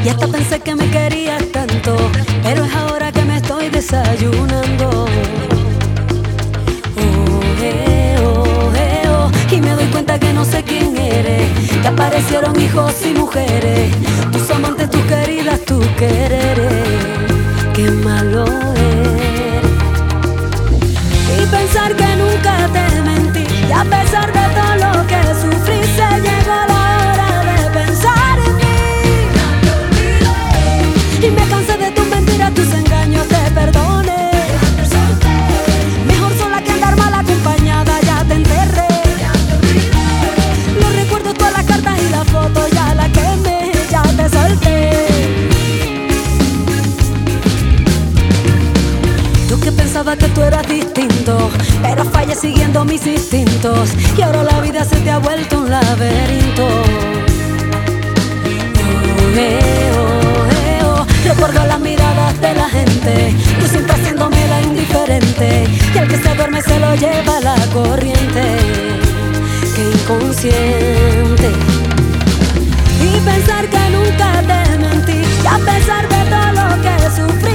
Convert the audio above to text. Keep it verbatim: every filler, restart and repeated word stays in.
y hasta pensé que me querías tanto, pero es ahora que me estoy desayunando. Oh, eh, oh, eh, oh, y me doy cuenta que no sé quién eres, que aparecieron hijos y mujeres, tus amantes, tus queridas, tus quereres. Qué malo es. Y pensar que nunca te mentí, y a pesar de todo lo que sufrí, se llegó la hora de pensar en mí. Y me cansé de tus mentiras, tus engaños, te perdoné. Mejor sola que andar mal acompañada, ya te enterré. Los recuerdos, todas las cartas y las fotos, ya la quemé, ya te solté. Yo que pensaba que tú eras distinto, pero fallé siguiendo mis instintos, y ahora la vida se te ha vuelto un laberinto. Oh, eh, oh, eh, oh. Recuerdo las miradas de la gente, tú siempre haciéndome la indiferente, y el que se duerme se lo lleva la corriente. Qué inconsciente. Y pensar que nunca te mentí, y a pesar de todo lo que sufrí,